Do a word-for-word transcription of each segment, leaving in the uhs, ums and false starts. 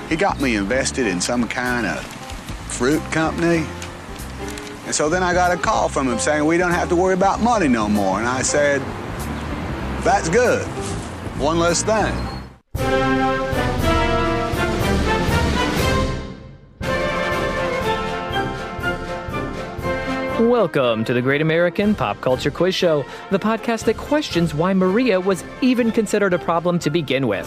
he got me invested in some kind of fruit company. And so then I got a call from him saying, we don't have to worry about money no more. And I said, that's good. One less thing. Welcome to the Great American Pop Culture Quiz Show, the podcast that questions why Maria was even considered a problem to begin with.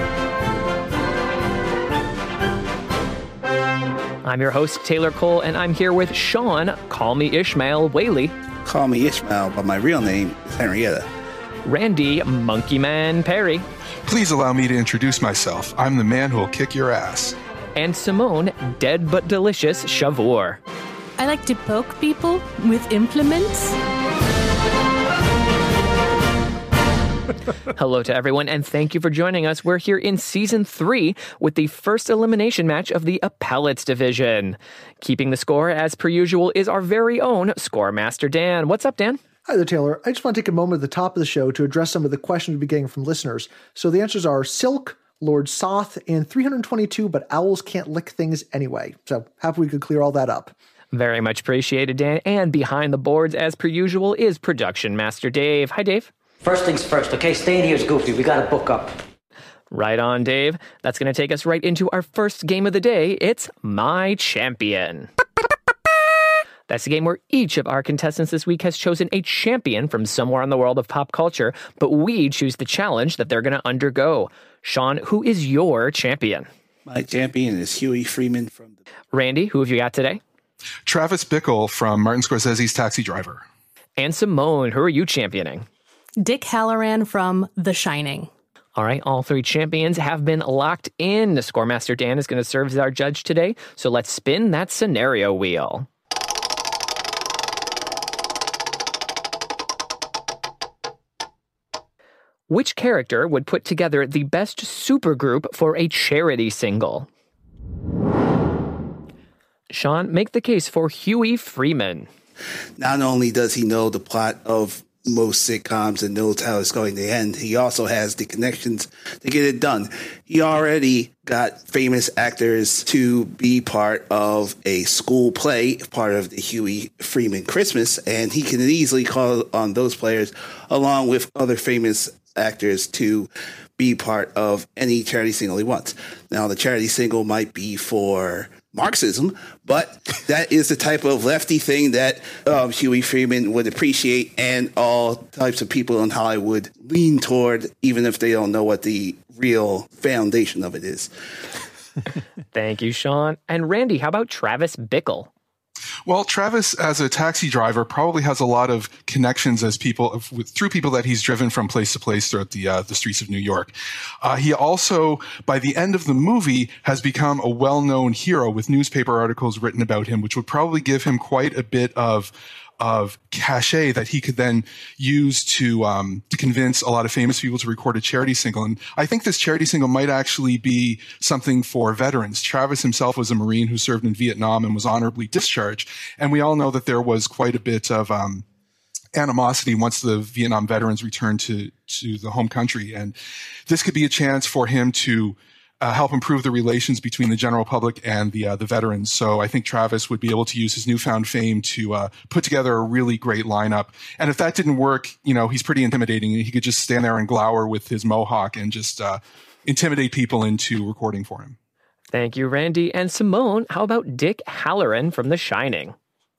I'm your host, Taylor Cole, and I'm here with Sean, call me Ishmael Whaley. Call me Ishmael, but my real name is Henrietta. Randy Monkey Man Perry. Please allow me to introduce myself. I'm the man who will kick your ass. And Simone, dead but delicious Chavour. I like to poke people with implements. Hello to everyone, and thank you for joining us. We're here in Season three with the first elimination match of the Appellates Division. Keeping the score, as per usual, is our very own Score Master Dan. What's up, Dan? Hi there, Taylor. I just want to take a moment at the top of the show to address some of the questions we've been getting from listeners. So the answers are Silk, Lord Soth, and three hundred twenty-two, but owls can't lick things anyway. So happy we could clear all that up. Very much appreciated, Dan. And behind the boards, as per usual, is Production Master Dave. Hi, Dave. First things first, okay? Staying here's goofy. We got to book up. Right on, Dave. That's going to take us right into our first game of the day. It's My Champion. That's the game where each of our contestants this week has chosen a champion from somewhere in the world of pop culture, but we choose the challenge that they're going to undergo. Sean, who is your champion? My champion is Huey Freeman from the... Randy, who have you got today? Travis Bickle from Martin Scorsese's Taxi Driver. And Simone, who are you championing? Dick Halloran from The Shining. All right, all three champions have been locked in. The Scoremaster Dan is going to serve as our judge today, so let's spin that scenario wheel. Which character would put together the best supergroup for a charity single? Sean, make the case for Huey Freeman. Not only does he know the plot of most sitcoms and knows how it's going to end, he also has the connections to get it done. He already got famous actors to be part of a school play, part of the Huey Freeman Christmas, and he can easily call on those players along with other famous actors to be part of any charity single he wants. Now, the charity single might be for Marxism, but that is the type of lefty thing that um, Huey Freeman would appreciate, and all types of people in Hollywood lean toward, even if they don't know what the real foundation of it is. Thank you, Sean. And Randy, how about Travis Bickle? Well, Travis, as a taxi driver, probably has a lot of connections as people with, through people that he's driven from place to place throughout the uh, the streets of New York. Uh, he also, by the end of the movie, has become a well-known hero with newspaper articles written about him, which would probably give him quite a bit of of cachet that he could then use to um, to convince a lot of famous people to record a charity single. And I think this charity single might actually be something for veterans. Travis himself was a Marine who served in Vietnam and was honorably discharged. And we all know that there was quite a bit of um, animosity once the Vietnam veterans returned to, to the home country. And this could be a chance for him to Uh, help improve the relations between the general public and the uh, the veterans. So I think Travis would be able to use his newfound fame to uh, put together a really great lineup. And if that didn't work, you know, he's pretty intimidating. He could just stand there and glower with his mohawk and just uh, intimidate people into recording for him. Thank you, Randy. And Simone, how about Dick Halloran from The Shining?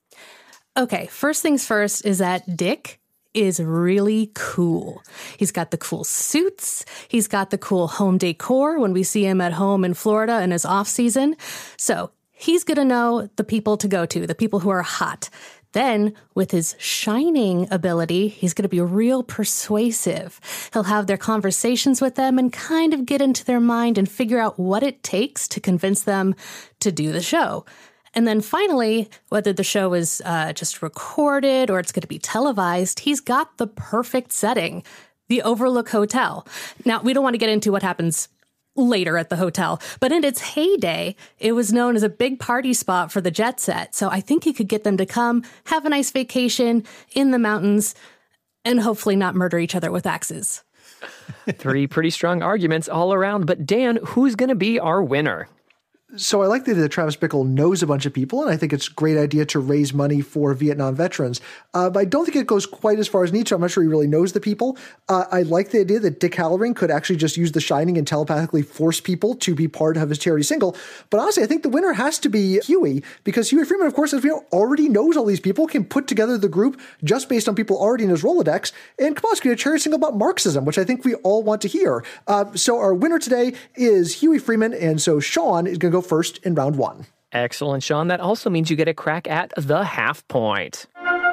Okay, first things first is that Dick is really cool. He's got the cool suits. He's got the cool home decor when we see him at home in Florida in his off season. So he's going to know the people to go to, the people who are hot. Then with his shining ability, he's going to be real persuasive. He'll have their conversations with them and kind of get into their mind and figure out what it takes to convince them to do the show. And then finally, whether the show is uh, just recorded or it's going to be televised, he's got the perfect setting, the Overlook Hotel. Now, we don't want to get into what happens later at the hotel, but in its heyday, it was known as a big party spot for the jet set. So I think he could get them to come, have a nice vacation in the mountains, and hopefully not murder each other with axes. Three pretty strong arguments all around. But Dan, who's going to be our winner? So I like the idea that Travis Bickle knows a bunch of people, and I think it's a great idea to raise money for Vietnam veterans. Uh, but I don't think it goes quite as far as Nietzsche. I'm not sure he really knows the people. Uh, I like the idea that Dick Hallorann could actually just use The Shining and telepathically force people to be part of his charity single. But honestly, I think the winner has to be Huey, because Huey Freeman, of course, as we know, already knows all these people, can put together the group just based on people already in his Rolodex, and come on, create a charity single about Marxism, which I think we all want to hear. Uh, so our winner today is Huey Freeman, and so Sean is going to go first in round one. Excellent, Sean. That also means you get a crack at the half point.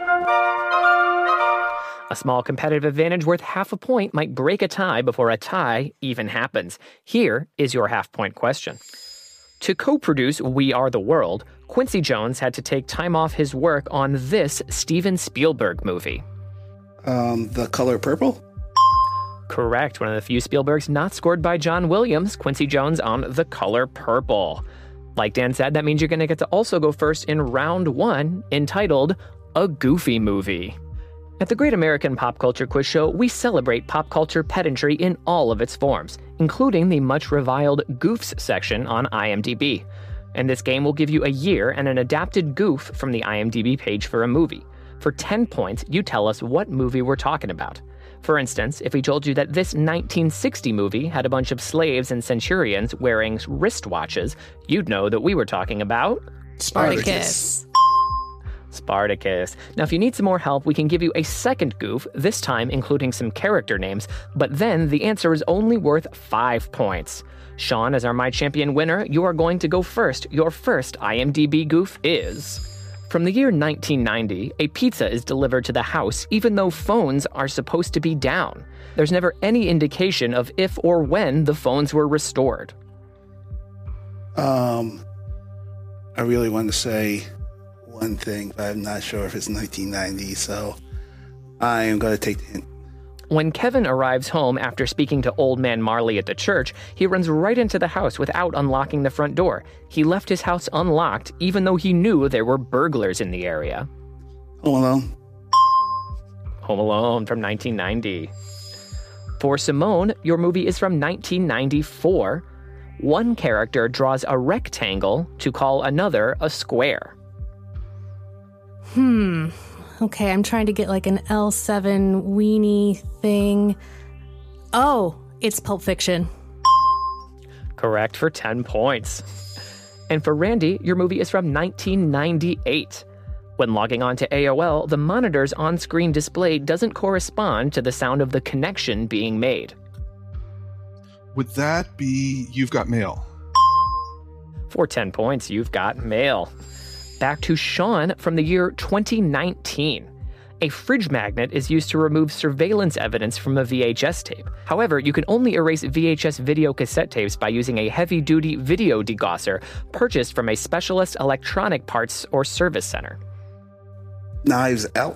A small competitive advantage worth half a point might break a tie before a tie even happens. Here is your half point question. To co-produce We Are the World, Quincy Jones had to take time off his work on this Steven Spielberg movie. Um, The Color Purple? Correct. One of the few Spielbergs not scored by John Williams, Quincy Jones on The Color Purple. Like Dan said, that means you're going to get to also go first in round one, entitled A Goofy Movie. At the Great American Pop Culture Quiz Show, we celebrate pop culture pedantry in all of its forms, including the much reviled Goofs section on IMDb. And this game will give you a year and an adapted goof from the IMDb page for a movie. For ten points, you tell us what movie we're talking about. For instance, if we told you that this nineteen sixty movie had a bunch of slaves and centurions wearing wristwatches, you'd know that we were talking about Spartacus. Spartacus. Now, if you need some more help, we can give you a second goof, this time including some character names, but then the answer is only worth five points. Sean, as our My Champion winner, you are going to go first. Your first IMDb goof is... From the year nineteen ninety, a pizza is delivered to the house even though phones are supposed to be down. There's never any indication of if or when the phones were restored. Um, I really want to say one thing, but I'm not sure if it's nineteen ninety, so I am going to take the hint. When Kevin arrives home after speaking to Old Man Marley at the church, he runs right into the house without unlocking the front door. He left his house unlocked, even though he knew there were burglars in the area. Home Alone. Home Alone from nineteen ninety. For Simone, your movie is from nineteen ninety-four. One character draws a rectangle to call another a square. Hmm... Okay, I'm trying to get like an L seven weenie thing. Oh, it's Pulp Fiction. Correct for ten points. And for Randy, your movie is from nineteen ninety-eight. When logging on to A O L, the monitor's on-screen display doesn't correspond to the sound of the connection being made. Would that be You've Got Mail? For ten points, you've got Mail. Back to Sean from the year twenty nineteen. A fridge magnet is used to remove surveillance evidence from a V H S tape. However, you can only erase V H S video cassette tapes by using a heavy-duty video degausser purchased from a specialist electronic parts or service center. Knives Out.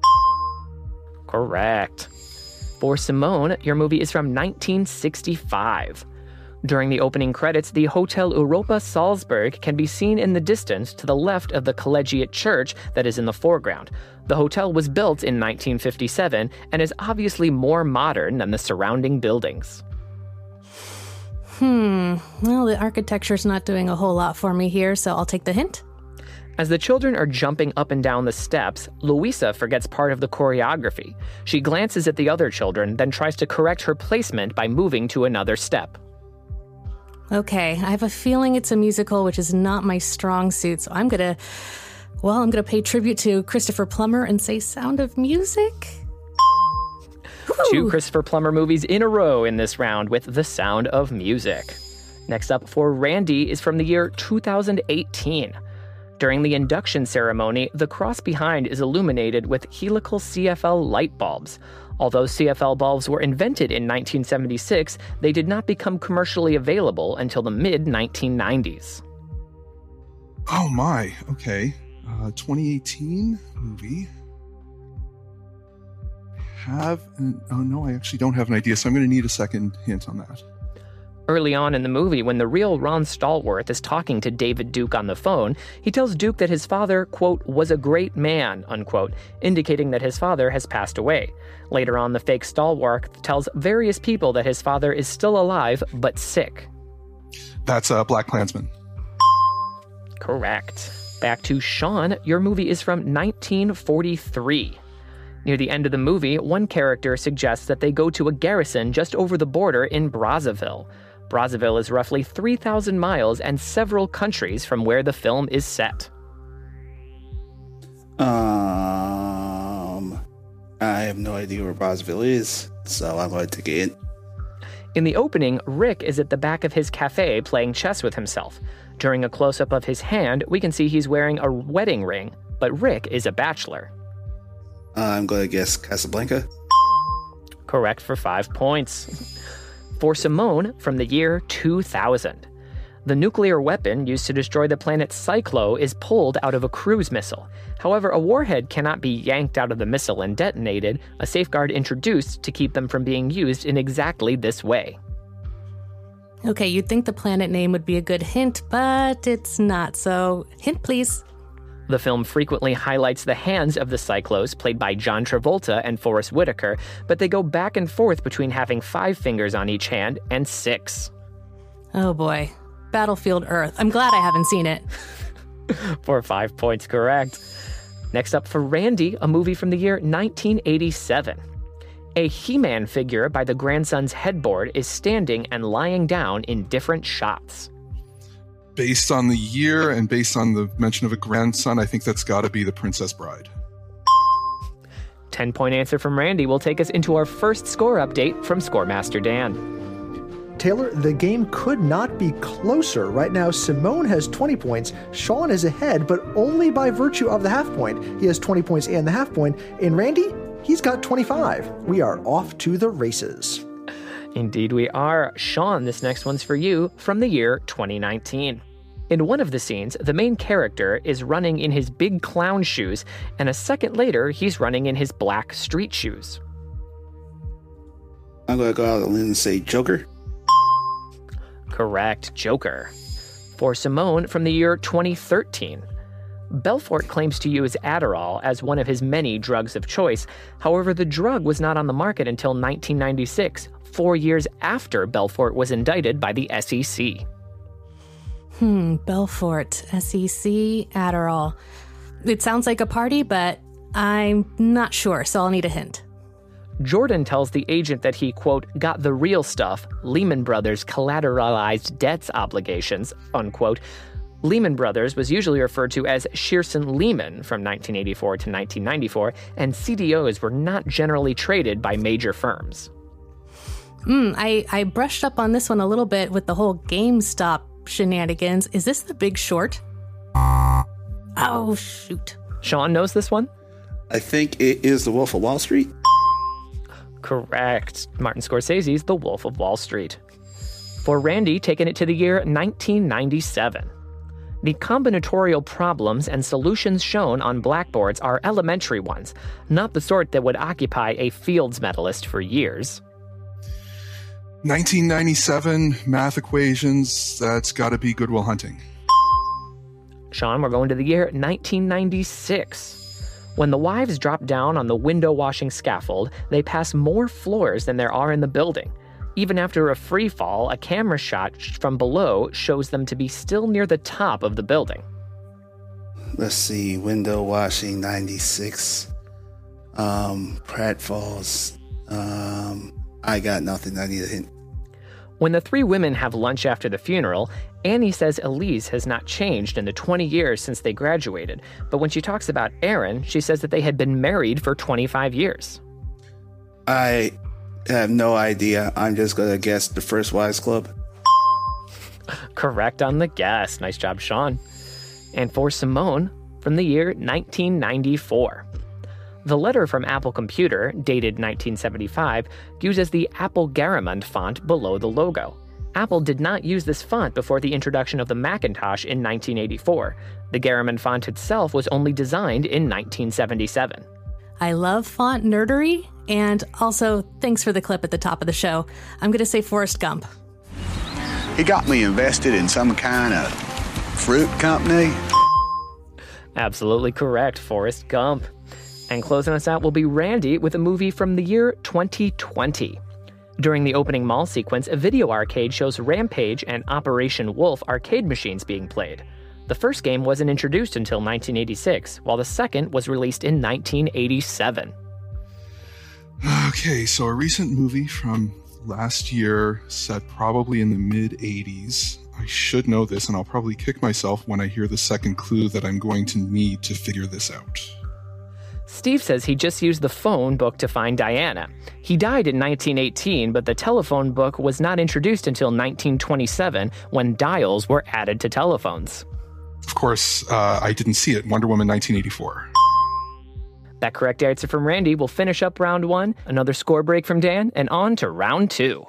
Correct. For Simone, your movie is from nineteen sixty-five. During the opening credits, the Hotel Europa Salzburg can be seen in the distance to the left of the collegiate church that is in the foreground. The hotel was built in nineteen fifty-seven and is obviously more modern than the surrounding buildings. Hmm, well, the architecture's not doing a whole lot for me here, so I'll take the hint. As the children are jumping up and down the steps, Louisa forgets part of the choreography. She glances at the other children, then tries to correct her placement by moving to another step. Okay, I have a feeling it's a musical, which is not my strong suit, so I'm gonna, well, I'm gonna pay tribute to Christopher Plummer and say Sound of Music. Two Christopher Plummer movies in a row in this round with The Sound of Music. Next up for Randy is from the year two thousand eighteen. During the induction ceremony, the cross behind is illuminated with helical C F L light bulbs. Although C F L bulbs were invented in nineteen seventy-six, they did not become commercially available until the mid nineteen nineties. Oh my, okay. Uh, twenty eighteen movie. Have an, oh no, I actually don't have an idea, so I'm going to need a second hint on that. Early on in the movie, when the real Ron Stallworth is talking to David Duke on the phone, he tells Duke that his father, quote, was a great man, unquote, indicating that his father has passed away. Later on, the fake Stallworth tells various people that his father is still alive, but sick. That's uh, Black Klansman. Correct. Back to Sean, your movie is from nineteen forty-three. Near the end of the movie, one character suggests that they go to a garrison just over the border in Brazzaville. Brazzaville is roughly three thousand miles and several countries from where the film is set. Um, I have no idea where Brazzaville is, so I'm going to take it. In the opening, Rick is at the back of his cafe playing chess with himself. During a close-up of his hand, we can see he's wearing a wedding ring, but Rick is a bachelor. Uh, I'm going to guess Casablanca. Correct for five points. For Simone, from the year two thousand. The nuclear weapon used to destroy the planet Cyclo is pulled out of a cruise missile. However, a warhead cannot be yanked out of the missile and detonated, a safeguard introduced to keep them from being used in exactly this way. Okay, you'd think the planet name would be a good hint, but it's not, so hint please. The film frequently highlights the hands of the Cyclos, played by John Travolta and Forrest Whitaker, but they go back and forth between having five fingers on each hand and six. Oh boy. Battlefield Earth. I'm glad I haven't seen it. For five points correct. Next up for Randy, a movie from the year nineteen eighty-seven. A He-Man figure by the grandson's headboard is standing and lying down in different shots. Based on the year and based on the mention of a grandson, I think that's got to be The Princess Bride. ten-point answer from Randy will take us into our first score update from Scoremaster Dan. Taylor, the game could not be closer. Right now, Simone has twenty points. Sean is ahead, but only by virtue of the half point. He has twenty points and the half point. And Randy, he's got twenty-five. We are off to the races. Indeed we are. Sean, this next one's for you from the year twenty nineteen. In one of the scenes, the main character is running in his big clown shoes, and a second later, he's running in his black street shoes. I'm going to go out and say Joker. Correct, Joker. For Simone, from the year twenty thirteen. Belfort claims to use Adderall as one of his many drugs of choice. However, the drug was not on the market until nineteen ninety-six, four years after Belfort was indicted by the S E C. Hmm, Belfort, S E C, Adderall. It sounds like a party, but I'm not sure, so I'll need a hint. Jordan tells the agent that he, quote, got the real stuff, Lehman Brothers collateralized debts obligations, unquote. Lehman Brothers was usually referred to as Shearson Lehman from nineteen eighty-four to nineteen ninety-four, and C D Os were not generally traded by major firms. Hmm, I, I brushed up on this one a little bit with the whole GameStop shenanigans. Is this The Big Short? Oh, shoot. Sean knows this one? I think it is The Wolf of Wall Street. Correct. Martin Scorsese's The Wolf of Wall Street. For Randy, taking it to the year nineteen ninety-seven. The combinatorial problems and solutions shown on blackboards are elementary ones, not the sort that would occupy a Fields medalist for years. nineteen ninety-seven, math equations, that's got to be Good Will Hunting. Sean, we're going to the year nineteen ninety-six. When the wives drop down on the window washing scaffold, they pass more floors than there are in the building. Even after a free fall, a camera shot from below shows them to be still near the top of the building. Let's see, window washing, ninety-six. Um, pratfalls. Um, I got nothing. I need a hint. When the three women have lunch after the funeral, Annie says Elise has not changed in the twenty years since they graduated. But when she talks about Aaron, she says that they had been married for twenty-five years. I have no idea. I'm just going to guess The First Wives Club. Correct on the guess. Nice job, Sean. And for Simone, from the year nineteen ninety-four. The letter from Apple Computer, dated nineteen seventy-five, uses the Apple Garamond font below the logo. Apple did not use this font before the introduction of the Macintosh in nineteen eighty-four. The Garamond font itself was only designed in nineteen seventy-seven. I love font nerdery, and also thanks for the clip at the top of the show. I'm going to say Forrest Gump. He got me invested in some kind of fruit company. Absolutely correct, Forrest Gump. And closing us out will be Randy with a movie from the year twenty twenty. During the opening mall sequence, a video arcade shows Rampage and Operation Wolf arcade machines being played. The first game wasn't introduced until nineteen eighty-six, while the second was released in nineteen eighty-seven. Okay, so a recent movie from last year, set probably in the mid-eighties. I should know this, and I'll probably kick myself when I hear the second clue that I'm going to need to figure this out. Steve says he just used the phone book to find Diana. He died in nineteen eighteen, but the telephone book was not introduced until nineteen twenty-seven, when dials were added to telephones. Of course, uh, I didn't see it. Wonder Woman nineteen eighty-four. That correct answer from Randy will finish up round one, another score break from Dan, and on to round two.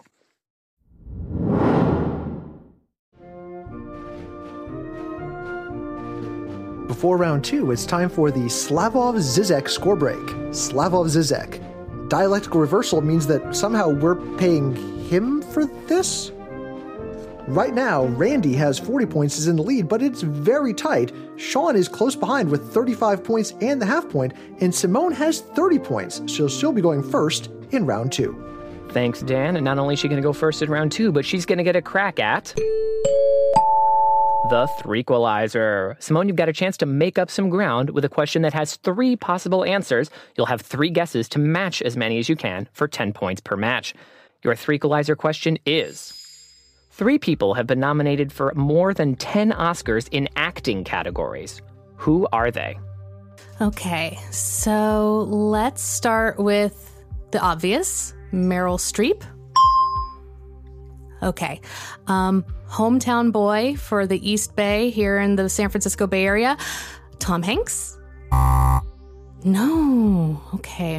Before round two, it's time for the Slavov Zizek score break. Slavov Zizek. Dialectical reversal means that somehow we're paying him for this? Right now, Randy has forty points, is in the lead, but it's very tight. Sean is close behind with thirty-five points and the half point, and Simone has thirty points, so she'll be going first in round two. Thanks, Dan. And not only is she going to go first in round two, but she's going to get a crack at the Threequalizer. Simone, you've got a chance to make up some ground with a question that has three possible answers. You'll have three guesses to match as many as you can for ten points per match. Your Threequalizer question is: three people have been nominated for more than ten Oscars in acting categories. Who are they? Okay, so let's start with the obvious, Meryl Streep. Okay, um, hometown boy for the East Bay here in the San Francisco Bay Area, Tom Hanks? No, okay.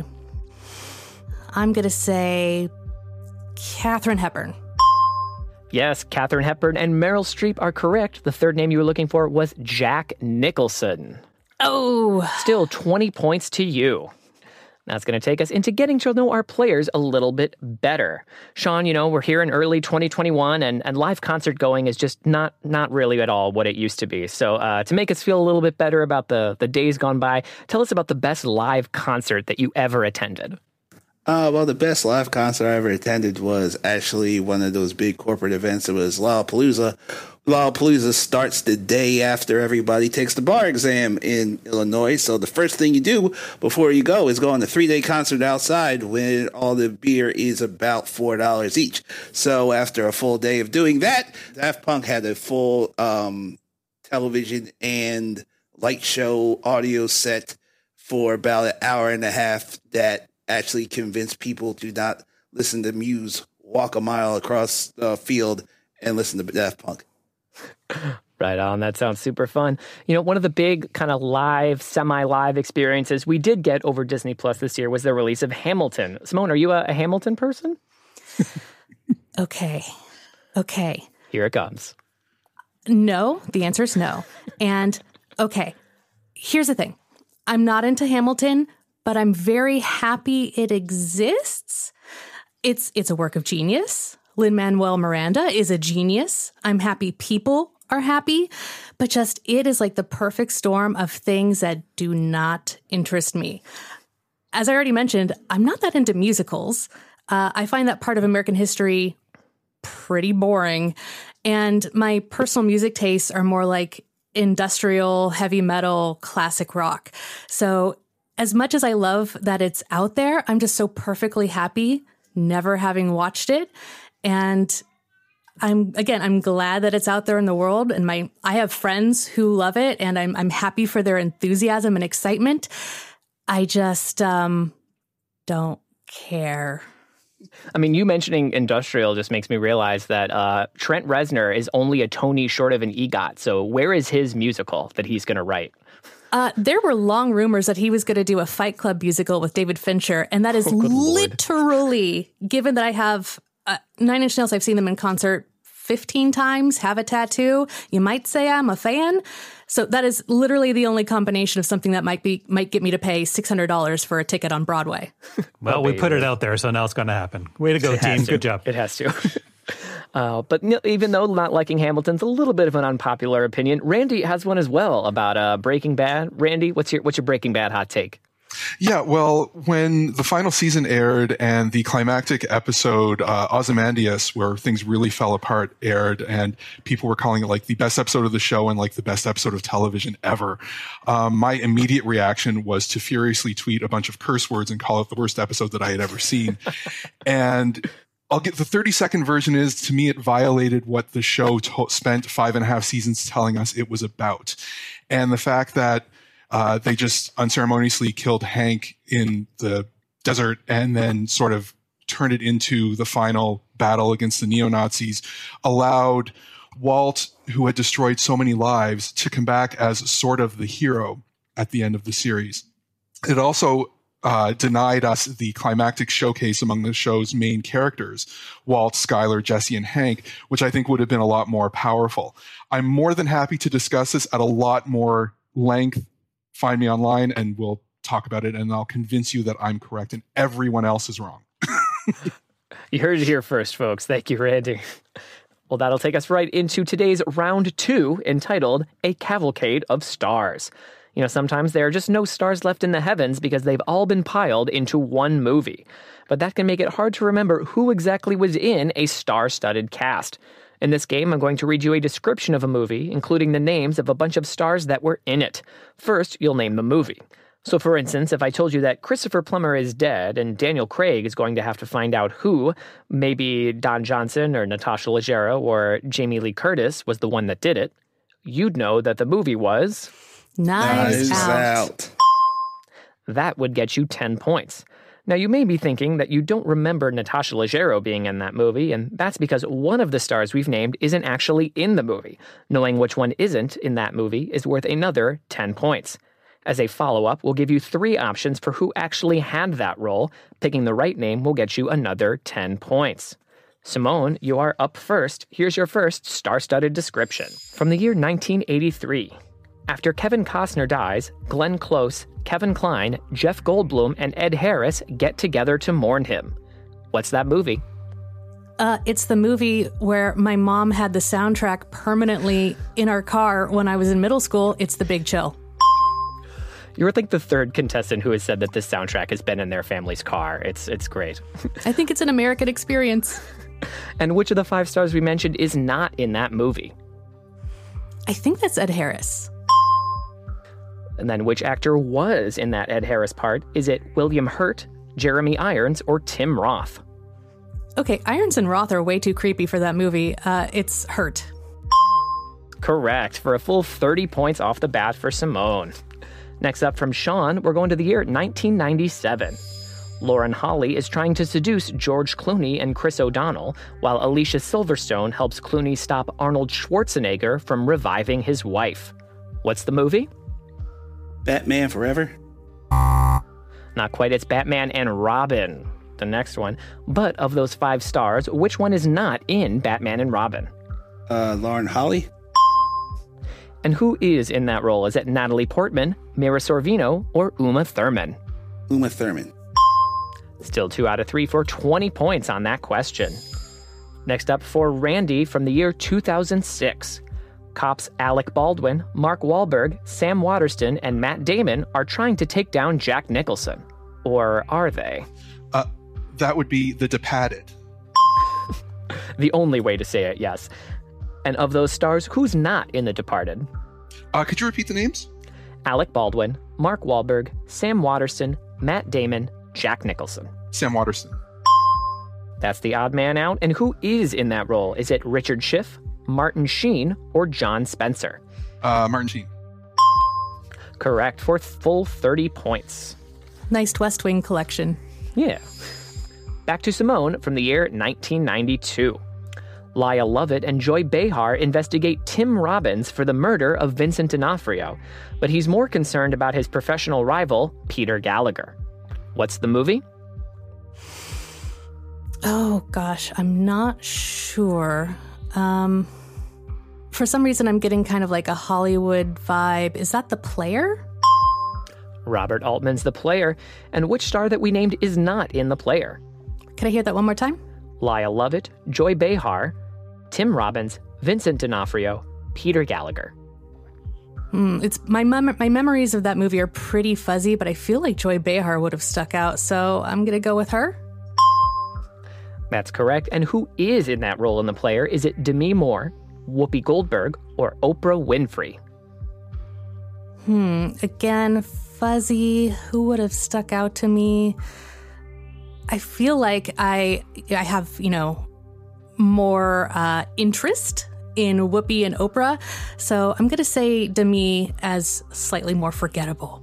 I'm gonna say Katharine Hepburn. Yes, Katharine Hepburn and Meryl Streep are correct. The third name you were looking for was Jack Nicholson. Oh. Still twenty points to you. That's going to take us into getting to know our players a little bit better. Sean, you know, we're here in early twenty twenty-one, and, and live concert going is just not not really at all what it used to be. So uh, to make us feel a little bit better about the, the days gone by, tell us about the best live concert that you ever attended. Uh, well, the best live concert I ever attended was actually one of those big corporate events. It was Lollapalooza. Lollapalooza starts the day after everybody takes the bar exam in Illinois. So the first thing you do before you go is go on a three-day concert outside when all the beer is about four dollars each. So after a full day of doing that, Daft Punk had a full um, television and light show audio set for about an hour and a half that actually convinced people to not listen to Muse, walk a mile across the field, and listen to Daft Punk. Right on. That sounds super fun. You know, one of the big kind of live, semi-live experiences we did get over Disney Plus this year was the release of Hamilton. Simone, are you a, a Hamilton person? Okay. Okay. Here it comes. No, the answer is no. And okay, here's the thing. I'm not into Hamilton, but I'm very happy it exists. It's it's a work of genius. Lin-Manuel Miranda is a genius. I'm happy people are happy, but just it is like the perfect storm of things that do not interest me. As I already mentioned, I'm not that into musicals. Uh, I find that part of American history pretty boring. And my personal music tastes are more like industrial, heavy metal, classic rock. So as much as I love that it's out there, I'm just so perfectly happy never having watched it. And I'm, again, I'm glad that it's out there in the world. And my, I have friends who love it, and I'm, I'm happy for their enthusiasm and excitement. I just, um, don't care. I mean, you mentioning industrial just makes me realize that uh, Trent Reznor is only a Tony short of an EGOT. So where is his musical that he's going to write? Uh, there were long rumors that he was going to do a Fight Club musical with David Fincher. And that is oh, literally, given that I have uh, Nine Inch Nails, I've seen them in concert fifteen times, have a tattoo. You might say I'm a fan. So that is literally the only combination of something that might be might get me to pay six hundred dollars for a ticket on Broadway. Well, oh, we put it out there, so now it's going to happen. Way to go, team. Good job. It has to. uh, but even though not liking Hamilton's a little bit of an unpopular opinion, Randy has one as well about uh, Breaking Bad. Randy, what's your what's your Breaking Bad hot take? Yeah, well, when the final season aired and the climactic episode, uh, Ozymandias, where things really fell apart, aired, and people were calling it like the best episode of the show and like the best episode of television ever, um, my immediate reaction was to furiously tweet a bunch of curse words and call it the worst episode that I had ever seen. And I'll get the thirty second version is, to me, it violated what the show to- spent five and a half seasons telling us it was about. And the fact that Uh, they just unceremoniously killed Hank in the desert and then sort of turned it into the final battle against the neo-Nazis, allowed Walt, who had destroyed so many lives, to come back as sort of the hero at the end of the series. It also uh, denied us the climactic showcase among the show's main characters, Walt, Skyler, Jesse, and Hank, which I think would have been a lot more powerful. I'm more than happy to discuss this at a lot more length. Find me online and we'll talk about it, and I'll convince you that I'm correct and everyone else is wrong. You heard it here first, folks. Thank you, Randy. Well, that'll take us right into today's round two, entitled A Cavalcade of Stars. You know, sometimes there are just no stars left in the heavens because they've all been piled into one movie. But that can make it hard to remember who exactly was in a star-studded cast. In this game, I'm going to read you a description of a movie, including the names of a bunch of stars that were in it. First, you'll name the movie. So, for instance, if I told you that Christopher Plummer is dead and Daniel Craig is going to have to find out who, maybe Don Johnson or Natasha Leggero or Jamie Lee Curtis was the one that did it, you'd know that the movie was... Knives Knives Out. Out. That would get you ten points. Now, you may be thinking that you don't remember Natasha Leggero being in that movie, and that's because one of the stars we've named isn't actually in the movie. Knowing which one isn't in that movie is worth another ten points. As a follow-up, we'll give you three options for who actually had that role. Picking the right name will get you another ten points. Simone, you are up first. Here's your first star-studded description. From the year nineteen eighty-three. After Kevin Costner dies, Glenn Close, Kevin Kline, Jeff Goldblum, and Ed Harris get together to mourn him. What's that movie? Uh, it's the movie where my mom had the soundtrack permanently in our car when I was in middle school. It's The Big Chill. You're like the third contestant who has said that this soundtrack has been in their family's car. It's it's great. I think it's an American experience. And which of the five stars we mentioned is not in that movie? I think that's Ed Harris. And then which actor was in that Ed Harris part? Is it William Hurt, Jeremy Irons, or Tim Roth? Okay, Irons and Roth are way too creepy for that movie. Uh, it's Hurt. Correct, for a full thirty points off the bat for Simone. Next up from Sean, we're going to the year nineteen ninety-seven. Lauren Holly is trying to seduce George Clooney and Chris O'Donnell, while Alicia Silverstone helps Clooney stop Arnold Schwarzenegger from reviving his wife. What's the movie? Batman Forever? Not quite, it's Batman and Robin, the next one. But of those five stars, which one is not in Batman and Robin? Uh, Lauren Holly? And who is in that role? Is it Natalie Portman, Mira Sorvino, or Uma Thurman? Uma Thurman. Still two out of three for twenty points on that question. Next up for Randy from the year two thousand six. Cops Alec Baldwin, Mark Wahlberg, Sam Waterston, and Matt Damon are trying to take down Jack Nicholson. Or are they? Uh, that would be The Departed. The only way to say it, yes. And of those stars, who's not in The Departed? Uh, could you repeat the names? Alec Baldwin, Mark Wahlberg, Sam Waterston, Matt Damon, Jack Nicholson. Sam Waterston. That's the odd man out. And who is in that role? Is it Richard Schiff, Martin Sheen, or John Spencer? Uh, Martin Sheen. Correct, for full thirty points. Nice West Wing collection. Yeah. Back to Simone from the year nineteen ninety-two. Lyle Lovett and Joy Behar investigate Tim Robbins for the murder of Vincent D'Onofrio, but he's more concerned about his professional rival, Peter Gallagher. What's the movie? Oh, gosh, I'm not sure. Um, for some reason, I'm getting kind of like a Hollywood vibe. Is that The Player? Robert Altman's The Player, and which star that we named is not in The Player? Can I hear that one more time? Lyle Lovett, Joy Behar, Tim Robbins, Vincent D'Onofrio, Peter Gallagher. Mm, it's my mem- my memories of that movie are pretty fuzzy, but I feel like Joy Behar would have stuck out, so I'm going to go with her. That's correct. And who is in that role in The Player? Is it Demi Moore, Whoopi Goldberg, or Oprah Winfrey? Hmm, again, fuzzy. Who would have stuck out to me? I feel like I I have, you know, more uh, interest in Whoopi and Oprah, so I'm going to say Demi as slightly more forgettable.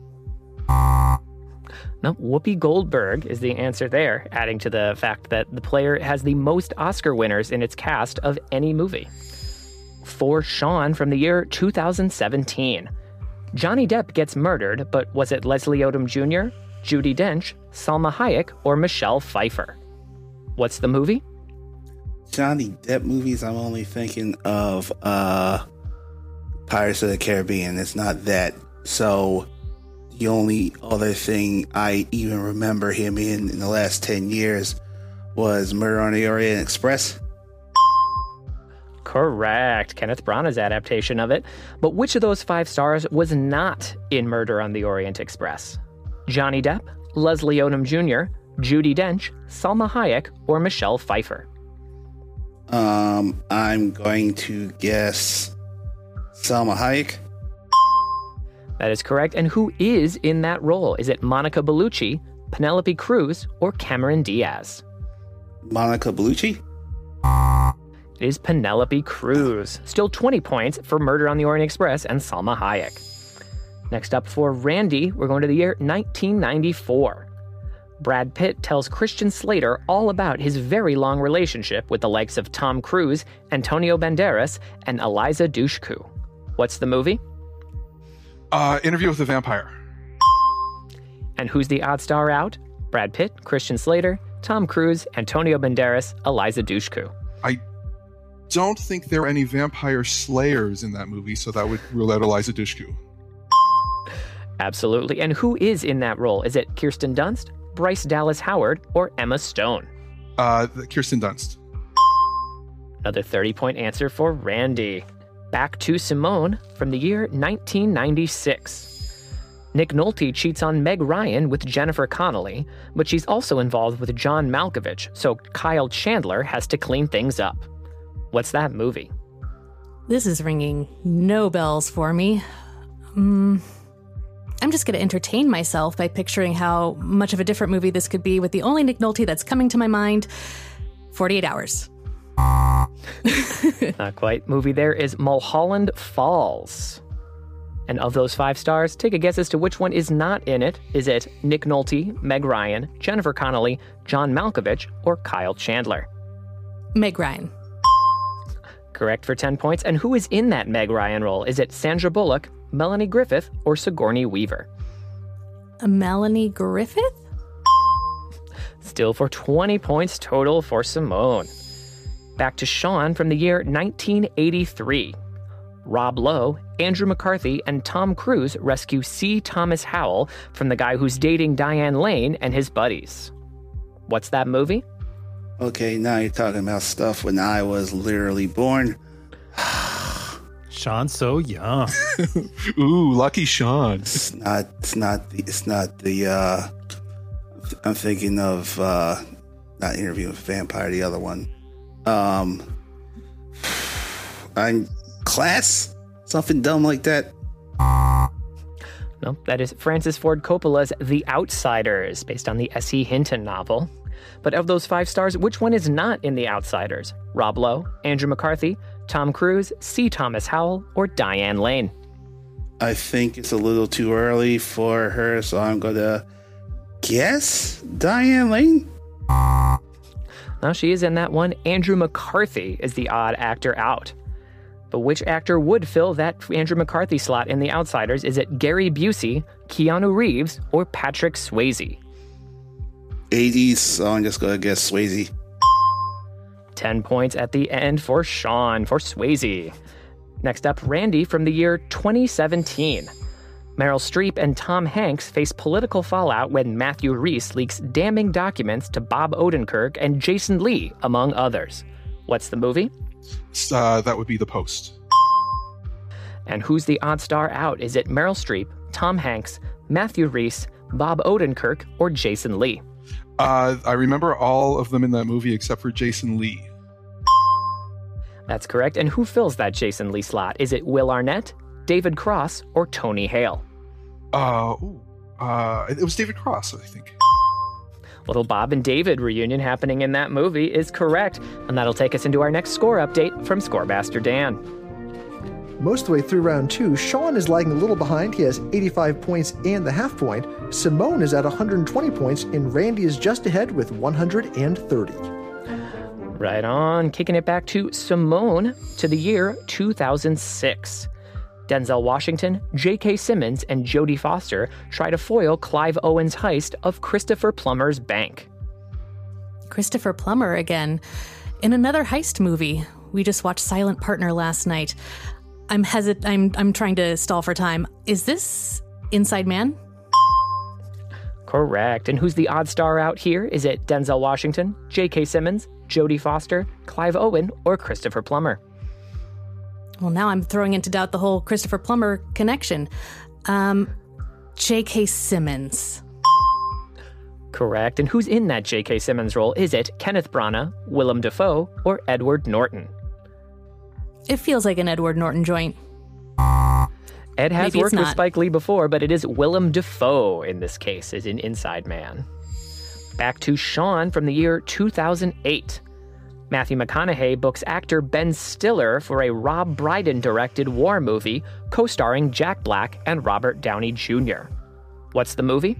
No, Whoopi Goldberg is the answer there, adding to the fact that The Player has the most Oscar winners in its cast of any movie. For Sean from the year two thousand seventeen. Johnny Depp gets murdered, but was it Leslie Odom Junior, Judi Dench, Salma Hayek, or Michelle Pfeiffer? What's the movie? Johnny Depp movies, I'm only thinking of uh, Pirates of the Caribbean. It's not that. So the only other thing I even remember him in in the last ten years was Murder on the Orient Express. Correct. Kenneth Branagh's adaptation of it. But which of those five stars was not in Murder on the Orient Express? Johnny Depp, Leslie Odom Junior, Judi Dench, Salma Hayek, or Michelle Pfeiffer? Um, I'm going to guess Salma Hayek. That is correct. And who is in that role? Is it Monica Bellucci, Penelope Cruz, or Cameron Diaz? Monica Bellucci? It is Penelope Cruz. Still twenty points for Murder on the Orient Express and Salma Hayek. Next up for Randy, we're going to the year nineteen ninety-four. Brad Pitt tells Christian Slater all about his very long relationship with the likes of Tom Cruise, Antonio Banderas, and Eliza Dushku. What's the movie? Uh, Interview with the Vampire. And who's the odd star out? Brad Pitt, Christian Slater, Tom Cruise, Antonio Banderas, Eliza Dushku. I don't think there are any vampire slayers in that movie, so that would rule out Eliza Dushku. Absolutely. And who is in that role? Is it Kirsten Dunst, Bryce Dallas Howard, or Emma Stone? Uh, Kirsten Dunst. Another thirty-point answer for Randy. Back to Simone from the year nineteen ninety-six. Nick Nolte cheats on Meg Ryan with Jennifer Connelly, but she's also involved with John Malkovich, so Kyle Chandler has to clean things up. What's that movie? This is ringing no bells for me. Um, I'm just going to entertain myself by picturing how much of a different movie this could be with the only Nick Nolte that's coming to my mind, forty-eight hours. Not quite. Movie there is Mulholland Falls. And of those five stars, take a guess as to which one is not in it. Is it Nick Nolte, Meg Ryan, Jennifer Connelly, John Malkovich, or Kyle Chandler? Meg Ryan. Correct for ten points. And who is in that Meg Ryan role? Is it Sandra Bullock, Melanie Griffith, or Sigourney Weaver? A Melanie Griffith? Still for twenty points total for Simone. Back to Sean from the year nineteen eighty-three. Rob Lowe, Andrew McCarthy, and Tom Cruise rescue C. Thomas Howell from the guy who's dating Diane Lane and his buddies. What's that movie? Okay, now you're talking about stuff when I was literally born. Sean's so young. Ooh, lucky Sean. It's not. It's not the. It's not the. Uh, I'm thinking of uh, not Interview with a Vampire. The other one. Um, I'm Class. Something dumb like that. No, that is Francis Ford Coppola's The Outsiders, based on the S E. Hinton novel. But of those five stars, which one is not in The Outsiders? Rob Lowe, Andrew McCarthy, Tom Cruise, C. Thomas Howell, or Diane Lane? I think it's a little too early for her, so I'm going to guess Diane Lane. Now she is in that one. Andrew McCarthy is the odd actor out. But which actor would fill that Andrew McCarthy slot in The Outsiders? Is it Gary Busey, Keanu Reeves, or Patrick Swayze? eighties, so I'm just going to guess Swayze. Ten points at the end for Sean, for Swayze. Next up, Randy from the year twenty seventeen. Meryl Streep and Tom Hanks face political fallout when Matthew Rhys leaks damning documents to Bob Odenkirk and Jason Lee, among others. What's the movie? Uh, that would be The Post. And who's the odd star out? Is it Meryl Streep, Tom Hanks, Matthew Rhys, Bob Odenkirk, or Jason Lee? Uh, I remember all of them in that movie except for Jason Lee. That's correct. And who fills that Jason Lee slot? Is it Will Arnett, David Cross, or Tony Hale? Uh, ooh, uh, it was David Cross, I think. Little Bob and David reunion happening in that movie is correct. And that'll take us into our next score update from Scoremaster Dan. Most of the way through round two, Sean is lagging a little behind. He has eighty-five points and the half point. Simone is at one hundred twenty points, and Randy is just ahead with one hundred thirty. Right on. Kicking it back to Simone to the year two thousand six. Denzel Washington, J K. Simmons, and Jodie Foster try to foil Clive Owen's heist of Christopher Plummer's bank. Christopher Plummer again. In another heist movie. We just watched Silent Partner last night. I'm hesit- I'm I'm trying to stall for time. Is this Inside Man? Correct. And who's the odd star out here? Is it Denzel Washington, J K. Simmons, Jodie Foster, Clive Owen, or Christopher Plummer? Well, now I'm throwing into doubt the whole Christopher Plummer connection. Um, J K. Simmons. Correct. And who's in that J K. Simmons role? Is it Kenneth Branagh, Willem Dafoe, or Edward Norton? It feels like an Edward Norton joint. Ed has Maybe worked with not. Spike Lee before, but it is Willem Dafoe in this case, as in Inside Man. Back to Sean from the year two thousand eight. Matthew McConaughey books actor Ben Stiller for a Rob Brydon-directed war movie co-starring Jack Black and Robert Downey Junior What's the movie?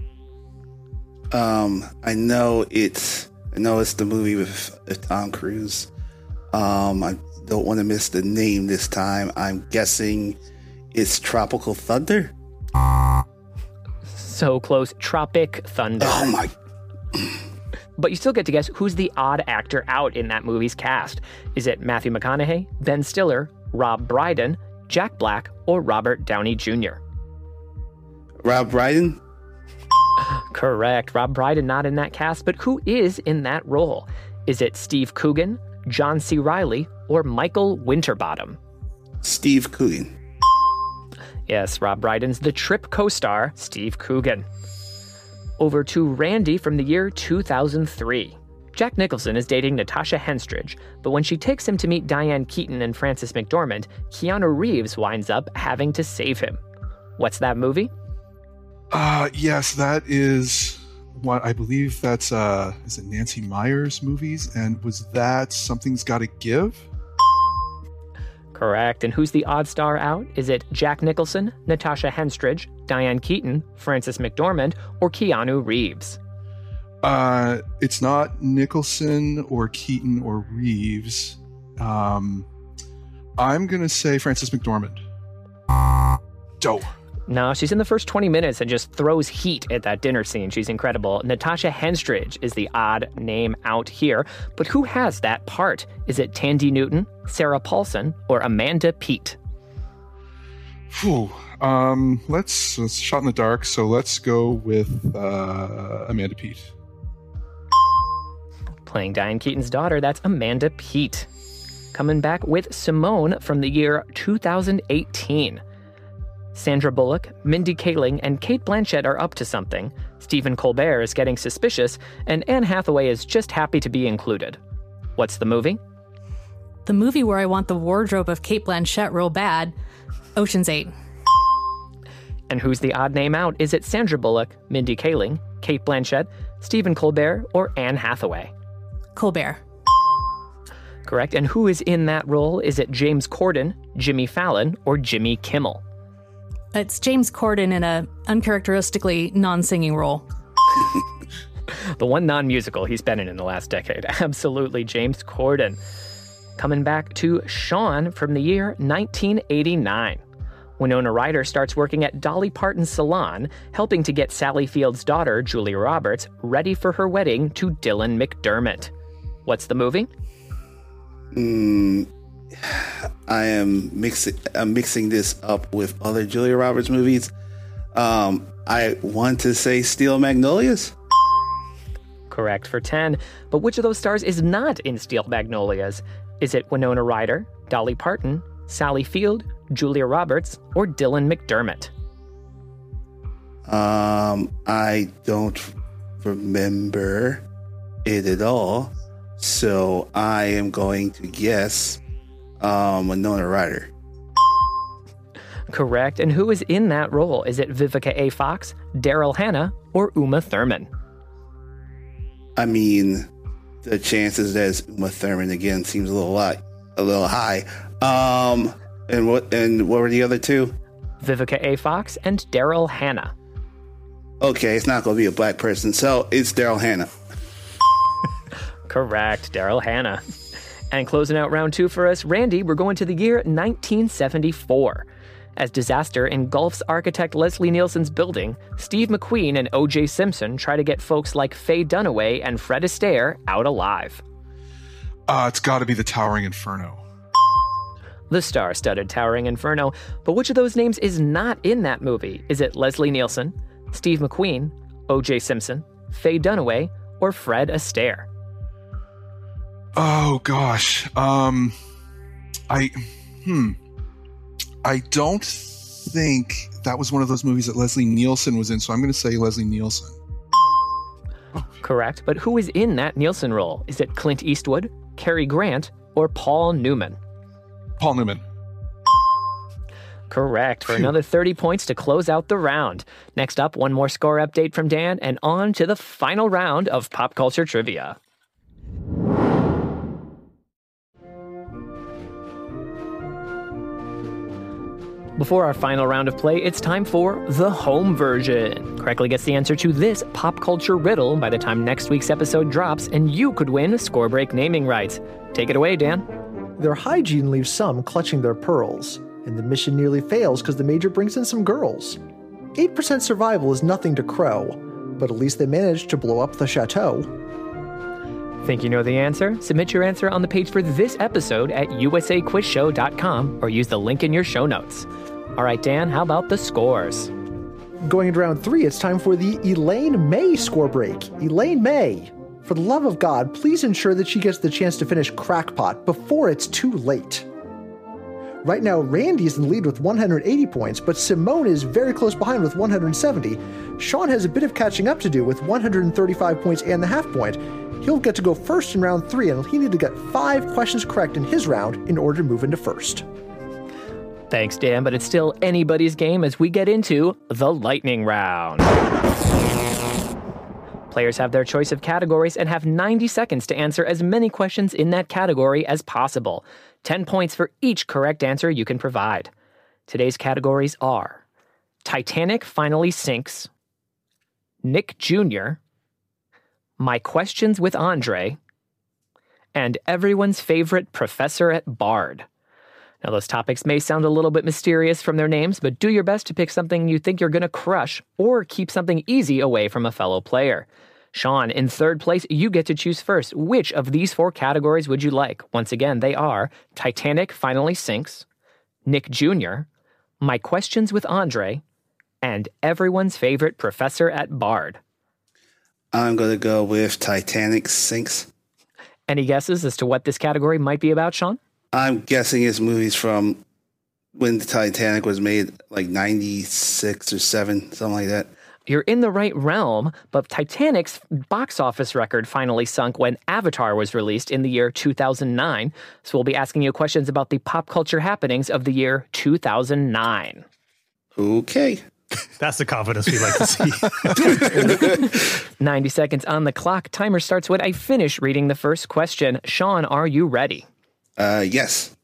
Um, I know it's I know it's the movie with, with Tom Cruise. Um, I don't want to miss the name this time. I'm guessing it's Tropical Thunder. So close. Tropic Thunder. Oh my! But you still get to guess who's the odd actor out in that movie's cast. Is it Matthew McConaughey, Ben Stiller, Rob Brydon, Jack Black, or Robert Downey Junior? Rob Brydon. Correct. Rob Brydon not in that cast, but who is in that role? Is it Steve Coogan, John C. Reilly, or Michael Winterbottom? Steve Coogan. Yes, Rob Brydon's the Trip co-star, Steve Coogan. Over to Randy from the year two thousand three. Jack Nicholson is dating Natasha Henstridge, but when she takes him to meet Diane Keaton and Frances McDormand, Keanu Reeves winds up having to save him. What's that movie? Uh, yes, that is what I believe that's, uh, is it Nancy Meyers movies? And was that Something's Gotta Give? Correct. And who's the odd star out? Is it Jack Nicholson, Natasha Henstridge, Diane Keaton, Frances McDormand, or Keanu Reeves? Uh, it's not Nicholson or Keaton or Reeves. Um, I'm going to say Frances McDormand. Dope. No, she's in the first twenty minutes and just throws heat at that dinner scene. She's incredible. Natasha Henstridge is the odd name out here. But who has that part? Is it Tandy Newton, Sarah Paulson, or Amanda Peet? Whew. Um, let's, let's shot in the dark. So let's go with uh, Amanda Peet. Playing Diane Keaton's daughter, that's Amanda Peet. Coming back with Simone from the year two thousand eighteen. Sandra Bullock, Mindy Kaling, and Cate Blanchett are up to something. Stephen Colbert is getting suspicious, and Anne Hathaway is just happy to be included. What's the movie? The movie where I want the wardrobe of Cate Blanchett real bad. Ocean's Eight. And who's the odd name out? Is it Sandra Bullock, Mindy Kaling, Cate Blanchett, Stephen Colbert, or Anne Hathaway? Colbert. Correct. And who is in that role? Is it James Corden, Jimmy Fallon, or Jimmy Kimmel? It's James Corden in a uncharacteristically non-singing role. The one non-musical he's been in in the last decade. Absolutely, James Corden. Coming back to Sean from the year nineteen eighty-nine. Winona Ryder starts working at Dolly Parton's salon, helping to get Sally Field's daughter, Julia Roberts, ready for her wedding to Dylan McDermott. What's the movie? Mm, I am mixing. I'm mixing this up with other Julia Roberts movies. Um, I want to say Steel Magnolias. Correct for ten. But which of those stars is not in Steel Magnolias? Is it Winona Ryder, Dolly Parton, Sally Field, Julia Roberts, or Dylan McDermott? Um, I don't remember it at all, so I am going to guess um, Winona Ryder. Correct. And who is in that role? Is it Vivica A. Fox, Daryl Hannah, or Uma Thurman? I mean, the chances that it's Uma Thurman again seems a little high. A little high. Um, and what? And what were the other two? Vivica A. Fox and Daryl Hannah. Okay, it's not going to be a black person, so it's Daryl Hannah. Correct, Daryl Hannah. And closing out round two for us, Randy, we're going to the year nineteen seventy-four. As disaster engulfs architect Leslie Nielsen's building, Steve McQueen and O J Simpson try to get folks like Faye Dunaway and Fred Astaire out alive. Uh, it's got to be the Towering Inferno. The star-studded Towering Inferno. But which of those names is not in that movie? Is it Leslie Nielsen, Steve McQueen, O J Simpson, Faye Dunaway, or Fred Astaire? Oh, gosh. Um, I, hmm. I don't think that was one of those movies that Leslie Nielsen was in, so I'm going to say Leslie Nielsen. Correct, but who is in that Nielsen role? Is it Clint Eastwood, Cary Grant, or Paul Newman? Paul Newman. Correct, for another thirty points to close out the round. Next up, one more score update from Dan, and on to the final round of Pop Culture Trivia. Before our final round of play, it's time for the home version. Correctly gets the answer to this pop culture riddle by the time next week's episode drops, and you could win Score Break naming rights. Take it away, Dan. Their hygiene leaves some clutching their pearls, and the mission nearly fails because the Major brings in some girls. eight percent survival is nothing to crow, but at least they managed to blow up the chateau. Think you know the answer? Submit your answer on the page for this episode at u s a quiz show dot com or use the link in your show notes. All right, Dan, how about the scores? Going into round three, it's time for the Elaine May score break. Elaine May, for the love of God, please ensure that she gets the chance to finish Crackpot before it's too late. Right now, Randy is in the lead with one hundred eighty points, but Simone is very close behind with one hundred seventy. Sean has a bit of catching up to do with one hundred thirty-five points and the half point. He'll get to go first in round three, and he'll need to get five questions correct in his round in order to move into first. Thanks, Dan, but it's still anybody's game as we get into the lightning round. Players have their choice of categories and have ninety seconds to answer as many questions in that category as possible. ten points for each correct answer you can provide. Today's categories are Titanic Finally Sinks, Nick Junior, My Questions with Andre, and everyone's favorite Professor at Bard. Now, those topics may sound a little bit mysterious from their names, but do your best to pick something you think you're going to crush or keep something easy away from a fellow player. Sean, in third place, you get to choose first. Which of these four categories would you like? Once again, they are Titanic Finally Sinks, Nick Junior, My Questions with Andre, and everyone's favorite Professor at Bard. I'm going to go with Titanic Sinks. Any guesses as to what this category might be about, Sean? I'm guessing it's movies from when the Titanic was made, like ninety-six or seven, something like that. You're in the right realm, but Titanic's box office record finally sunk when Avatar was released in the year two thousand nine. So we'll be asking you questions about the pop culture happenings of the year two thousand nine. Okay. That's the confidence we like to see. ninety seconds on the clock. Timer starts when I finish reading the first question. Sean, are you ready? Uh, yes.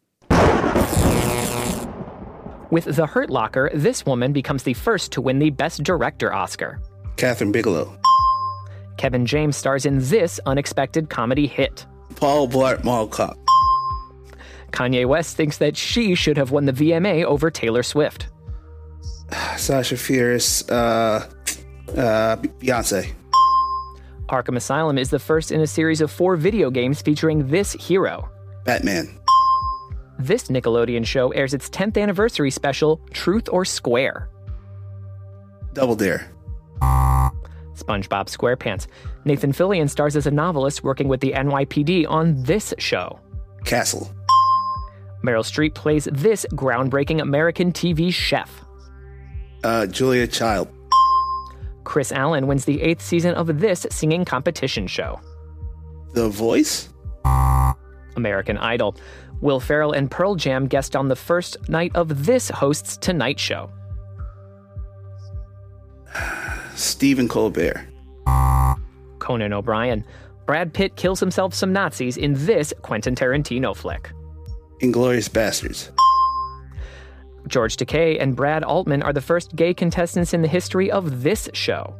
With The Hurt Locker, this woman becomes the first to win the Best Director Oscar. Catherine Bigelow. Kevin James stars in this unexpected comedy hit. Paul Blart Mall Cop. Kanye West thinks that she should have won the V M A over Taylor Swift. Sasha Fierce, uh, uh, Beyonce. Arkham Asylum is the first in a series of four video games featuring this hero. Batman. This Nickelodeon show airs its tenth anniversary special, Truth or Square. Double Dare. SpongeBob SquarePants. Nathan Fillion stars as a novelist working with the N Y P D on this show. Castle. Meryl Streep plays this groundbreaking American T V chef. Uh, Julia Child. Chris Allen wins the eighth season of this singing competition show. The Voice? American Idol. Will Ferrell and Pearl Jam guest on the first night of this host's Tonight Show. Stephen Colbert. Conan O'Brien. Brad Pitt kills himself some Nazis in this Quentin Tarantino flick. Inglourious Bastards. George Takei and Brad Altman are the first gay contestants in the history of this show.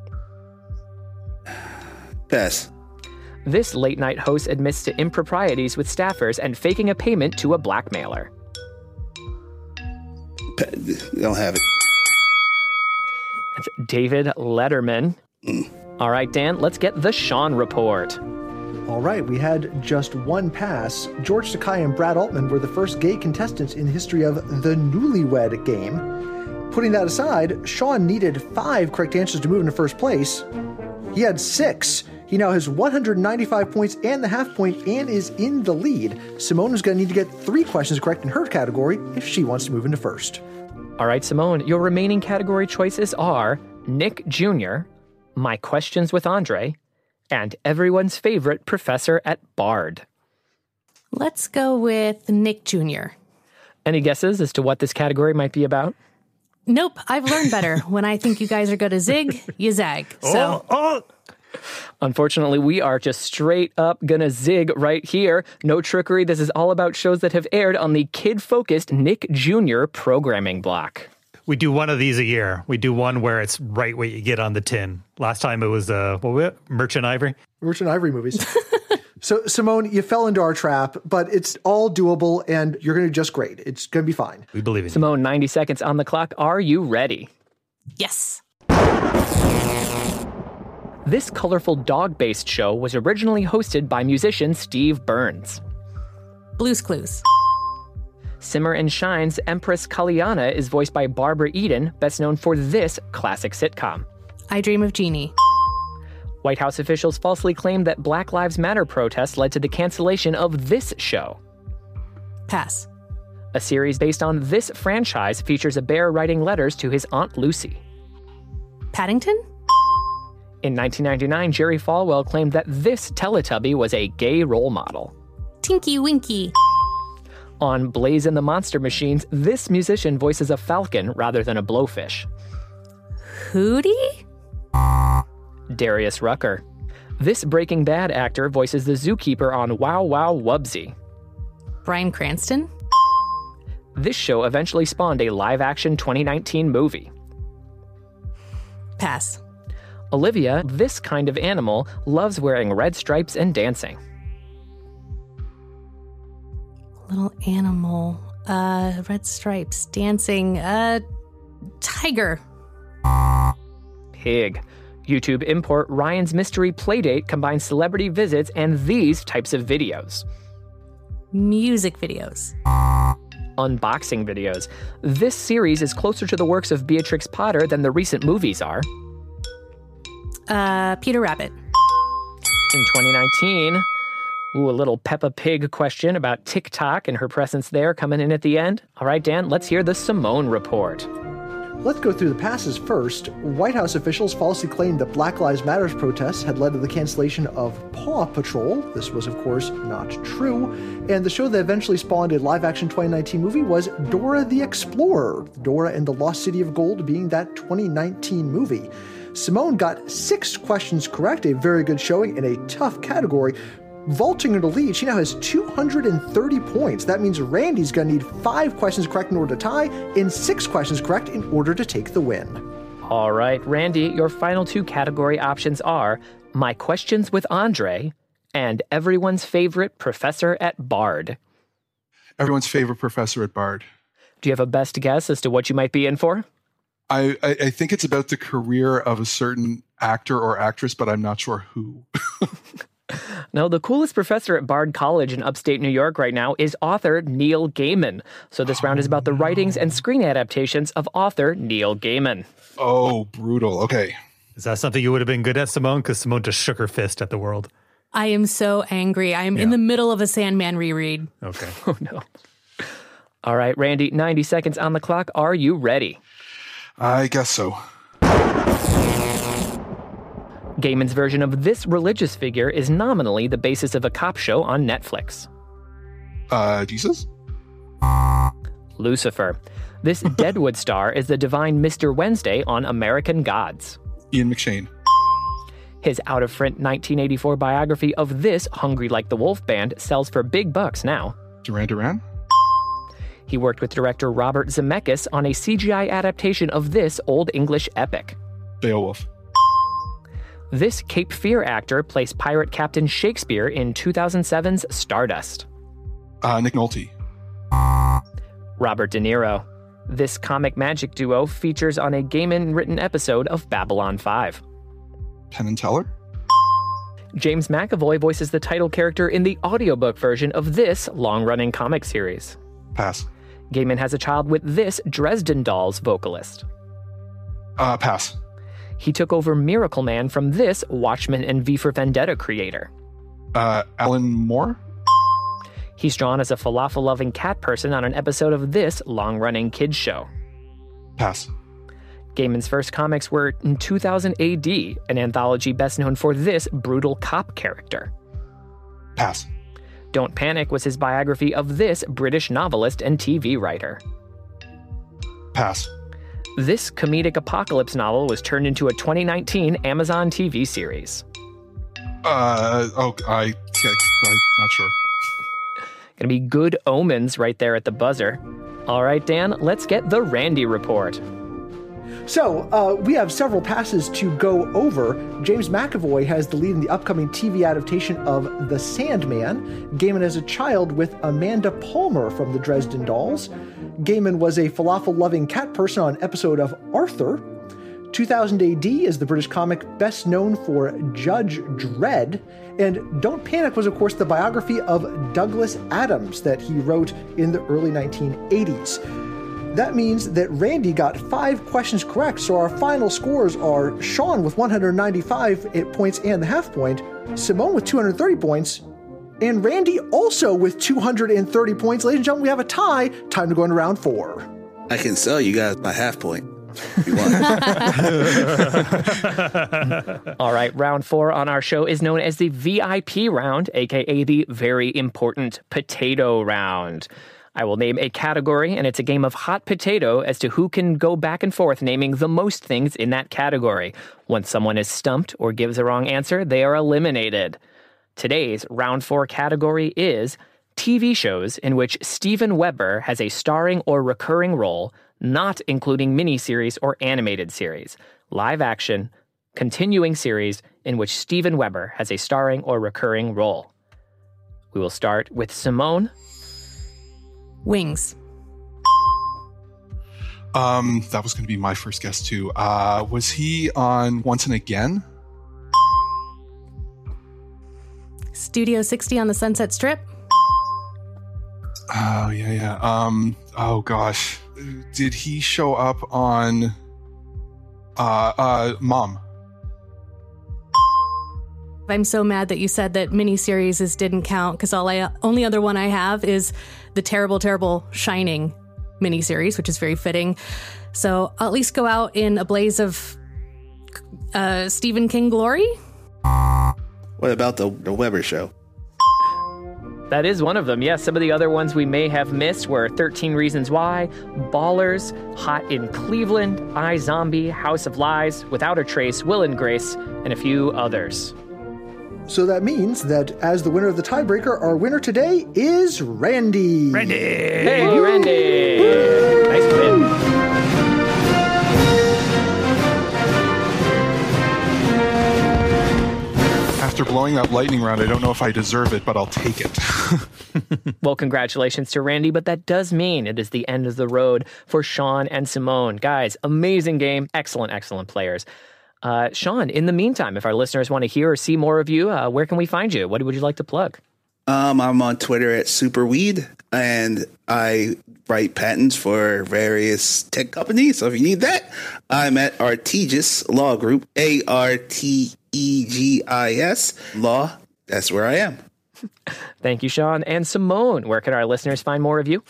Pass. This late-night host admits to improprieties with staffers and faking a payment to a blackmailer. Pa- don't have it. That's David Letterman. Mm. All right, Dan, let's get the Sean report. All right, we had just one pass. George Takei and Brad Altman were the first gay contestants in the history of the Newlywed Game. Putting that aside, Sean needed five correct answers to move into first place. He had six. He now has one hundred ninety-five points and the half point and is in the lead. Simone is going to need to get three questions correct in her category if she wants to move into first. All right, Simone, your remaining category choices are Nick Junior, My Questions with Andre, and everyone's favorite professor at Bard. Let's go with Nick Junior Any guesses as to what this category might be about? Nope, I've learned better. When I think you guys are going to zig, you zag. So, Oh, oh. Unfortunately, we are just straight up gonna zig right here. No trickery. This is all about shows that have aired on the kid-focused Nick Junior programming block. We do one of these a year. We do one where it's right what you get on the tin. Last time it was, uh, what was it? Merchant Ivory? Merchant Ivory movies. So, Simone, you fell into our trap, but it's all doable, and you're going to do just great. It's going to be fine. We believe in you. Simone, ninety seconds on the clock. Are you ready? yes. This colorful dog-based show was originally hosted by musician Steve Burns. Blue's Clues. Simmer and Shine's Empress Kalyana is voiced by Barbara Eden, best known for this classic sitcom. I Dream of Jeannie. White House officials falsely claimed that Black Lives Matter protests led to the cancellation of this show. Pass. A series based on this franchise features a bear writing letters to his Aunt Lucy. Paddington? In nineteen ninety-nine, Jerry Falwell claimed that this Teletubby was a gay role model. Tinky Winky. On Blaze and the Monster Machines, this musician voices a falcon rather than a blowfish. Hootie? Darius Rucker. This Breaking Bad actor voices the zookeeper on Wow Wow Wubsy. Bryan Cranston? This show eventually spawned a live-action twenty nineteen movie. Pass. Olivia, this kind of animal, loves wearing red stripes and dancing. Little animal. Uh, red stripes. Dancing. Uh, tiger. Pig. YouTube import Ryan's Mystery Playdate combines celebrity visits and these types of videos. Music videos. Unboxing videos. This series is closer to the works of Beatrix Potter than the recent movies are. Uh, Peter Rabbit. In twenty nineteen, ooh, a little Peppa Pig question about TikTok and her presence there coming in at the end. All right, Dan, let's hear the Simone report. Let's go through the passes first. White House officials falsely claimed that Black Lives Matter protests had led to the cancellation of Paw Patrol. This was, of course, not true. And the show that eventually spawned a live-action twenty nineteen movie was Dora the Explorer. Dora and the Lost City of Gold being that twenty nineteen movie. Simone got six questions correct, a very good showing in a tough category. Vaulting into lead, she now has two hundred thirty points. That means Randy's going to need five questions correct in order to tie, and six questions correct in order to take the win. All right, Randy, your final two category options are My Questions with Andre and everyone's favorite professor at Bard. Everyone's favorite professor at Bard. Do you have a best guess as to what you might be in for? I, I, I think it's about the career of a certain actor or actress, but I'm not sure who. No, the coolest professor at Bard College in upstate New York right now is author Neil Gaiman. So this round is about the writings and screen adaptations of author Neil Gaiman. Oh, brutal. Okay. Is that something you would have been good at, Simone? Because Simone just shook her fist at the world. I am so angry. I am Yeah. in the middle of a Sandman reread. Okay. Oh, no. All right, Randy, ninety seconds on the clock. Are you ready? I guess so. Gaiman's version of this religious figure is nominally the basis of a cop show on Netflix. Uh, Jesus? Lucifer. This Deadwood star is the divine Mister Wednesday on American Gods. Ian McShane. His out-of-print nineteen eighty-four biography of this Hungry Like the Wolf band sells for big bucks now. Duran Duran? He worked with director Robert Zemeckis on a C G I adaptation of this Old English epic. Beowulf. This Cape Fear actor placed pirate Captain Shakespeare in two thousand seven's Stardust. Uh, Nick Nolte. Robert De Niro. This comic magic duo features on a Gaiman-written episode of Babylon five. Penn and Teller? James McAvoy voices the title character in the audiobook version of this long-running comic series. Pass. Gaiman has a child with this Dresden Dolls vocalist. Uh, pass. He took over Miracle Man from this Watchmen and V for Vendetta creator. Uh, Alan Moore? He's drawn as a falafel-loving cat person on an episode of this long-running kids show. Pass. Gaiman's first comics were in two thousand A D, an anthology best known for this brutal cop character. Pass. Don't Panic was his biography of this British novelist and T V writer. Pass. This comedic apocalypse novel was turned into a twenty nineteen Amazon T V series. Uh, oh, I, yeah, I'm not sure. Gonna be Good Omens right there at the buzzer. All right, Dan, let's get the Randy report. So, uh, we have several passes to go over. James McAvoy has the lead in the upcoming T V adaptation of The Sandman. Gaiman as a child with Amanda Palmer from the Dresden Dolls. Gaiman was a falafel-loving cat person on an episode of Arthur. two thousand A D is the British comic best known for Judge Dredd. And Don't Panic was, of course, the biography of Douglas Adams that he wrote in the early nineteen eighties. That means that Randy got five questions correct, so our final scores are Sean with one hundred ninety-five points and the half point, Simone with two hundred thirty points, and Randy also with two hundred thirty points. Ladies and gentlemen, we have a tie. Time to go into round four. I can sell you guys my half point if you want. All right, round four on our show is known as the V I P round, aka the very important potato round. I will name a category, and it's a game of hot potato as to who can go back and forth naming the most things in that category. Once someone is stumped or gives a wrong answer, they are eliminated. Today's round four category is T V shows in which Steven Weber has a starring or recurring role, not including miniseries or animated series. Live action, continuing series in which Steven Weber has a starring or recurring role. We will start with Simone. Wings. Um, that was going to be my first guess too. Uh, was he on Once and Again? Studio sixty on the Sunset Strip. Oh yeah, yeah. Um, oh gosh, did he show up on uh, uh, Mom? I'm so mad that you said that miniseries is didn't count because all I only other one I have is the terrible, terrible Shining miniseries, which is very fitting. So I'll at least go out in a blaze of uh, Stephen King glory. What about the, the Weber show? That is one of them. Yes, some of the other ones we may have missed were thirteen Reasons Why, Ballers, Hot in Cleveland, iZombie, House of Lies, Without a Trace, Will and Grace, and a few others. So that means that as the winner of the tiebreaker, our winner today is Randy. Randy! Hey, Woo! Randy! Woo! Nice win. After blowing that lightning round, I don't know if I deserve it, but I'll take it. Well, congratulations to Randy, but that does mean it is the end of the road for Sean and Simone. Guys, amazing game. Excellent, excellent players. Uh, Sean, in the meantime, if our listeners want to hear or see more of you, uh, where can we find you? What would you like to plug? Um, I'm on Twitter at Superweed, and I write patents for various tech companies. So if you need that, I'm at Artegis Law Group, A R T E G I S Law. That's where I am. Thank you, Sean. And Simone, where can our listeners find more of you?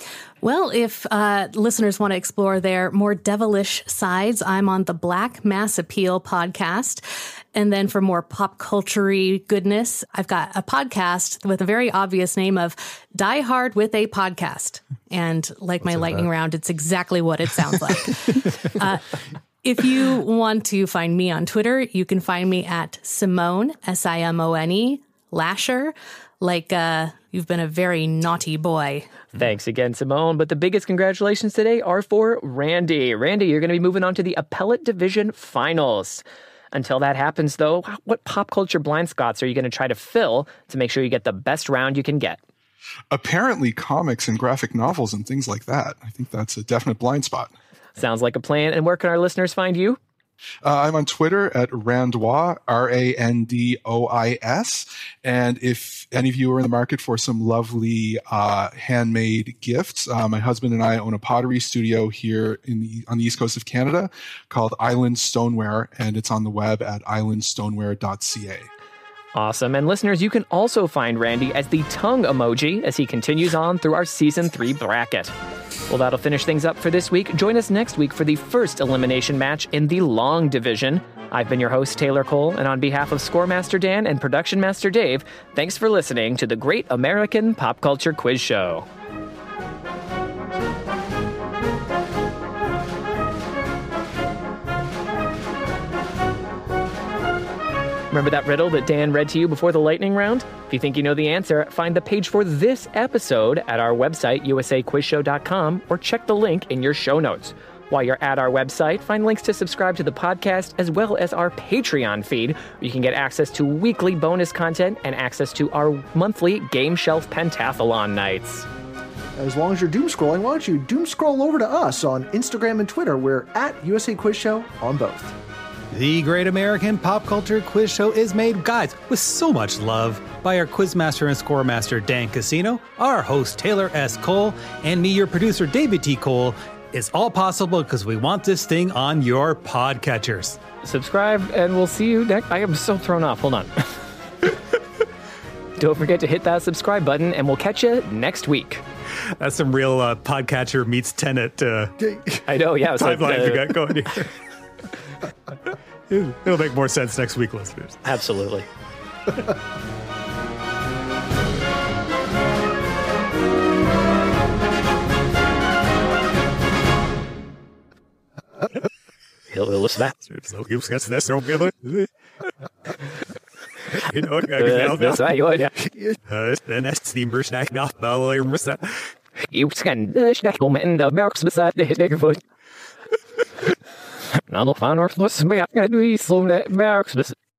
Well, if uh, listeners want to explore their more devilish sides, I'm on the Black Mass Appeal podcast. And then for more pop culture-y goodness, I've got a podcast with a very obvious name of Die Hard with a Podcast. And like What's my lightning that? round, it's exactly what it sounds like. uh, if you want to find me on Twitter, you can find me at Simone, S I M O N E, Lasher, like uh, you've been a very naughty boy. Thanks again, Simone. But the biggest congratulations today are for Randy. Randy, you're going to be moving on to the Appellate Division Finals. Until that happens, though, what pop culture blind spots are you going to try to fill to make sure you get the best round you can get? Apparently comics and graphic novels and things like that. I think that's a definite blind spot. Sounds like a plan. And where can our listeners find you? Uh, I'm on Twitter at Randois, R A N D O I S. And if any of you are in the market for some lovely uh, handmade gifts, uh, my husband and I own a pottery studio here in the, on the east coast of Canada called Island Stoneware, and it's on the web at island stoneware dot c a. Awesome. And listeners, you can also find Randy as the tongue emoji as he continues on through our season three bracket. Well, that'll finish things up for this week. Join us next week for the first elimination match in the long division. I've been your host, Taylor Cole, and on behalf of Scoremaster Dan and Production Master Dave, thanks for listening to the Great American Pop Culture Quiz Show. Remember that riddle that Dan read to you before the lightning round? If you think you know the answer, find the page for this episode at our website, u s a quiz show dot com, or check the link in your show notes. While you're at our website, find links to subscribe to the podcast as well as our Patreon feed, where you can get access to weekly bonus content and access to our monthly Game Shelf Pentathlon nights. As long as you're doom scrolling, why don't you doom scroll over to us on Instagram and Twitter? We're at U S A Quiz Show on both. The Great American Pop Culture Quiz Show is made, guys, with so much love by our Quizmaster and Scoremaster Dan Casino, our host Taylor S. Cole, and me, your producer David T. Cole. It's all possible because we want this thing on your podcatchers. Subscribe, and we'll see you next. I am so thrown off. Hold on. Don't forget to hit that subscribe button, and we'll catch you next week. That's some real uh, podcatcher meets tenant. Uh, I know, yeah. Timeline like, uh, we got going here. It'll make more sense next week, listeners. Absolutely. He'll listen back. That's right, you would. You can snack home in the box beside the neighborhood. Now the final was me. I do slow that box.